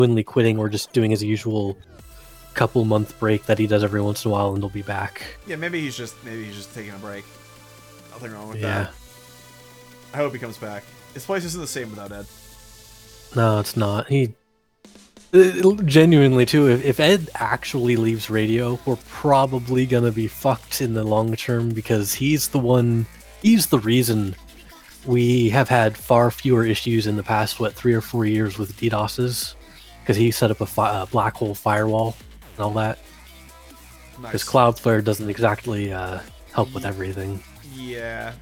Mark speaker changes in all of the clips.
Speaker 1: genuinely quitting or just doing his usual couple month break that he does every once in a while, and he'll be back.
Speaker 2: Yeah, maybe he's just taking a break. Nothing wrong with
Speaker 1: Yeah.
Speaker 2: that. I hope he comes back. His place isn't the same without Ed.
Speaker 1: No, it's not. He genuinely too. If Ed actually leaves radio, we're probably gonna be fucked in the long term because he's the one. He's the reason we have had far fewer issues in the past 3 or 4 years with DDoSes, because he set up a black hole firewall and all that. Because
Speaker 2: Nice.
Speaker 1: Cloudflare doesn't exactly help with everything.
Speaker 2: Yeah.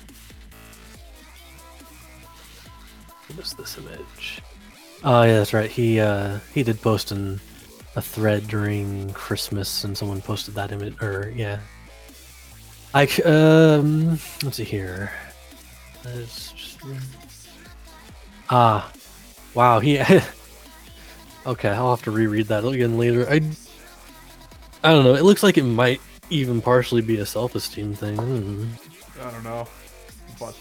Speaker 1: What is this image? Oh yeah, that's right. He did post a thread during Christmas, and someone posted that image. Or yeah, let's see here. Wow. He okay. I'll have to reread that again later. I don't know. It looks like it might even partially be a self-esteem thing.
Speaker 2: I don't know, but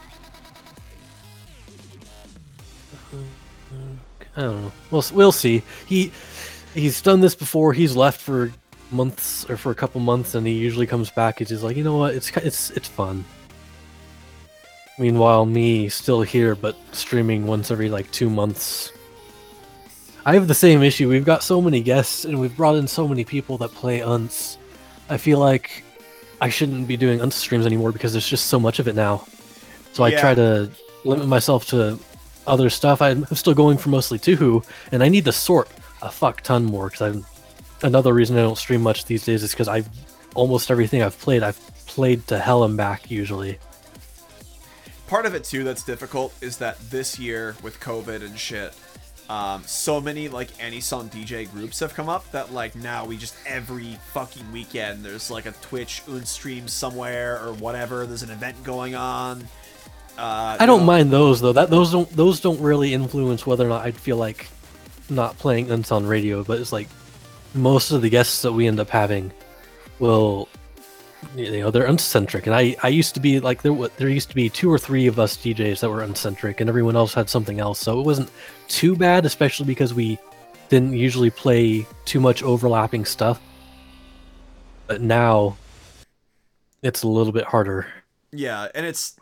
Speaker 1: I don't know. We'll see. He's done this before. He's left for months or for a couple months, and he usually comes back. He's just like, you know what? It's fun. Meanwhile, me still here, but streaming once every like 2 months. I have the same issue. We've got so many guests, and we've brought in so many people that play UNTS. I feel like I shouldn't be doing UNTS streams anymore because there's just so much of it now. So I try to limit myself to other stuff. I'm still going for mostly Tuhu, and I need to sort a fuck ton more, because another reason I don't stream much these days is because almost everything I've played to hell and back usually.
Speaker 2: part of it too that's difficult is that this year with COVID and shit, so many like Anyson DJ groups have come up that like now we just every fucking weekend there's like a Twitch stream somewhere or whatever. There's an event going on.
Speaker 1: I don't mind those though. Those don't really influence whether or not I'd feel like not playing UNTS on radio. But it's like most of the guests that we end up having will, they're UNTS-centric, and I used to be like there used to be 2 or 3 of us DJs that were UNTS-centric, and everyone else had something else. So it wasn't too bad, especially because we didn't usually play too much overlapping stuff. But now it's a little bit harder.
Speaker 2: Yeah, and it's